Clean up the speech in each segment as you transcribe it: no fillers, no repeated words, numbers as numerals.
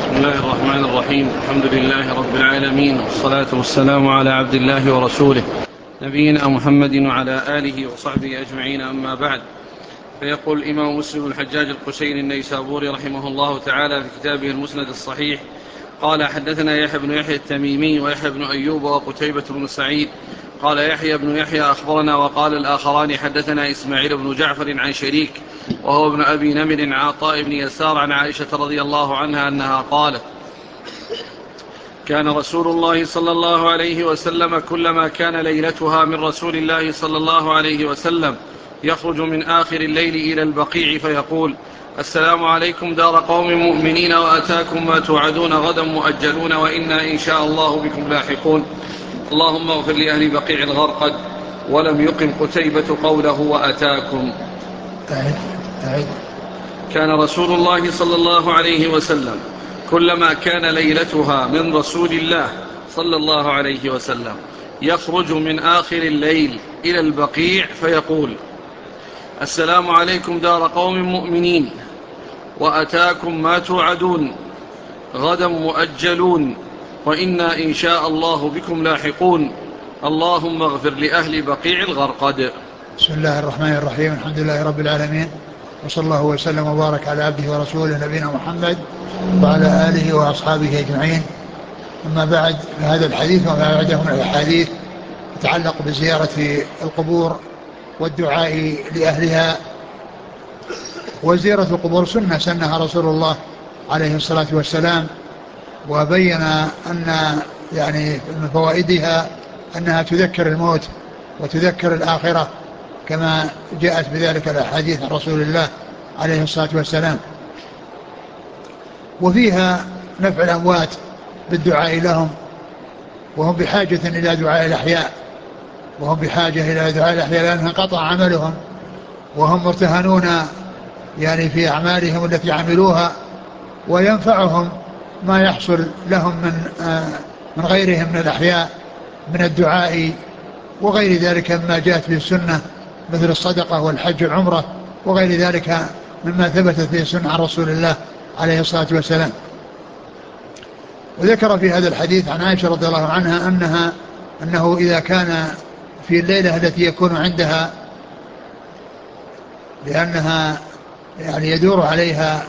بسم الله الرحمن الرحيم. الحمد لله رب العالمين، والصلاة والسلام على عبد الله ورسوله نبينا محمد وعلى آله وصحبه أجمعين، أما بعد. فيقول الإمام مسلم الحجاج القشيري النيسابوري رحمه الله تعالى في كتابه المسند الصحيح: قال: حدثنا يحيى بن يحيى التميمي ويحيى بن أيوب وقتيبة بن سعيد. قال يحيى بن يحيى: أخبرنا. وقال الآخران: حدثنا إسماعيل بن جعفر عن شريك وهو ابن أبي نمر عن عطاء بن يسار عن عائشة رضي الله عنها أنها قالت: كان رسول الله صلى الله عليه وسلم كلما كان ليلتها من رسول الله صلى الله عليه وسلم يخرج من آخر الليل إلى البقيع فيقول: السلام عليكم دار قوم مؤمنين، وأتاكم ما توعدون، غدا مؤجلون، وإنا إن شاء الله بكم لاحقون. اللهم اغفر لأهل بقيع الغرقد. ولم يقم قتيبة قوله وأتاكم. كان رسول الله صلى الله عليه وسلم كلما كان ليلتها من رسول الله صلى الله عليه وسلم يخرج من آخر الليل إلى البقيع فيقول: السلام عليكم دار قوم مؤمنين، وأتاكم ما توعدون، غدا مؤجلون، وإنا إن شاء الله بكم لاحقون. اللهم اغفر لأهل بقيع الغرقد. بسم الله الرحمن الرحيم. الحمد لله رب العالمين، وصلى الله وسلم وبارك على عبده ورسوله نبينا محمد وعلى آله وأصحابه أجمعين. أما بعد، هذا الحديث وما بعده من الأحاديث يتعلق بزيارة القبور والدعاء لأهلها. وزيارة القبور سنها رسول الله عليه الصلاة والسلام، وبين أن من فوائدها أنها تذكر الموت وتذكر الآخرة، كما جاءت بذلك الأحاديث عن رسول الله عليه الصلاة والسلام. وفيها نفع الأموات بالدعاء لهم، وهم بحاجة إلى دعاء الأحياء، لأنها انقطع عملهم، وهم مرتهنون في أعمالهم التي عملوها، وينفعهم ما يحصل لهم من غيرهم من الأحياء من الدعاء وغير ذلك مما جاءت في السنة، مثل الصدقة والحج والعمرة وغير ذلك مما ثبتت في السنة عن رسول الله عليه الصلاة والسلام. وذكر في هذا الحديث عن عائشة رضي الله عنها أنه إذا كان في الليلة التي يكون عندها، لأنها يدور عليها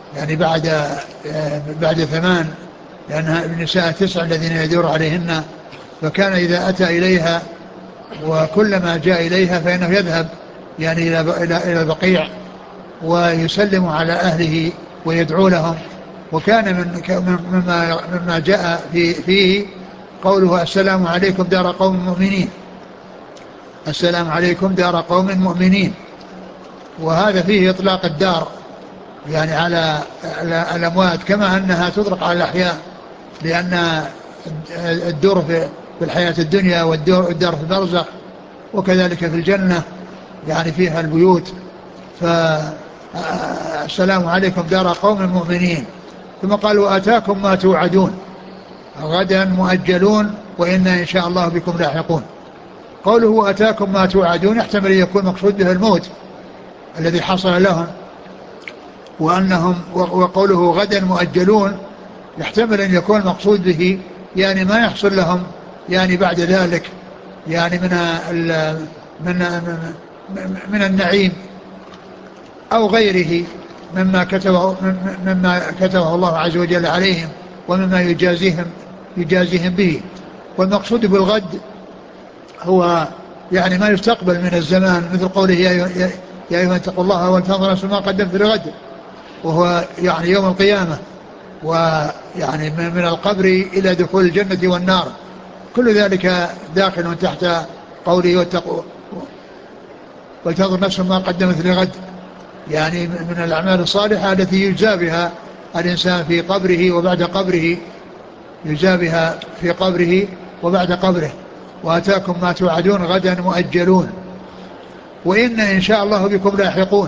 بعد 8، لأنها النساء 9 الذين يدور عليهن، فكان إذا أتى إليها وكلما جاء إليها فإنه يذهب إلى البقيع ويسلم على أهله ويدعو لهم. وكان مما جاء فيه قوله: السلام عليكم دار قوم مؤمنين، السلام عليكم دار قوم مؤمنين. وهذا فيه إطلاق الدار على الأموات، كما أنها تطلق على الأحياء، لأن الدور في الحياة الدنيا والدار في البرزخ، وكذلك في الجنة فيها البيوت. فالسلام عليكم دار قوم مؤمنين. ثم قال: وأتاكم ما توعدون، غدا مؤجلون، وإنا إن شاء الله بكم لاحقون. قوله أتاكم ما توعدون يحتمل أن يكون مقصود به الموت الذي حصل لهم، وقوله غدا مؤجلون يحتمل أن يكون مقصود به ما يحصل لهم بعد ذلك من النعيم أو غيره مما كتبه الله عز وجل عليهم، ومما يجازيهم به. والمقصود بالغد هو ما يستقبل من الزمان، مثل قوله: يا أيها اتقوا الله ولتنظر نفس ما قدمت لغد، وهو يوم القيامة، من القبر إلى دخول الجنة والنار. كل ذلك داخل تحت قوله: ولتنظر نفس ما قدمت لغد، من الأعمال الصالحة التي يجزى بها الإنسان في قبره وبعد قبره، يجزى بها في قبره وبعد قبره. وأتاكم ما توعدون غدا مؤجلون، وإن إن شاء الله بكم لاحقون.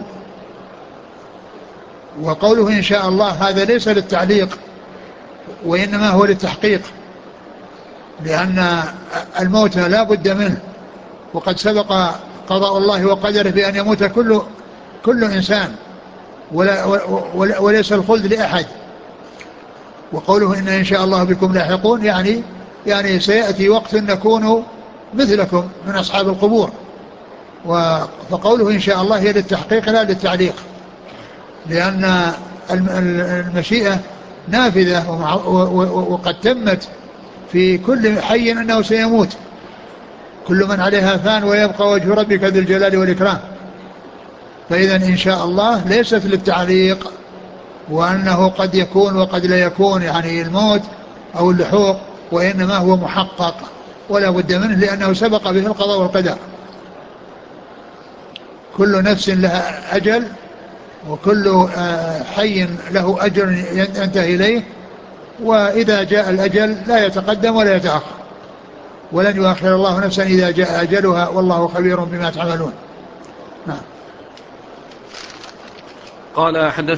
وقوله إن شاء الله هذا ليس للتعليق، وإنما هو للتحقيق، لأن الموت لا بد منه، وقد سبق قضاء الله وقدره بأن يموت كل إنسان، وليس الخلد لأحد. وقوله إن شاء الله بكم لاحقون يعني سيأتي وقت نكون مثلكم من أصحاب القبور. فقوله إن شاء الله هي للتحقيق لا للتعليق، لأن المشيئة نافذة وقد تمت في كل حي أنه سيموت، كل من عليها فان ويبقى وجه ربك ذي الجلال والإكرام. فإذا إن شاء الله ليست للتعليق، وأنه قد يكون وقد لا يكون يعني الموت أو اللحوق، وإنما هو محقق ولا بد منه لأنه سبق به القضاء والقدر. كل نفس لها أجل، وكل حي له أجل ينتهي إليه، وإذا جاء الأجل لا يتقدم ولا يتأخر، ولن يؤخر الله نفسا إذا جاء أجلها، والله خبير بما تعملون. نعم. قال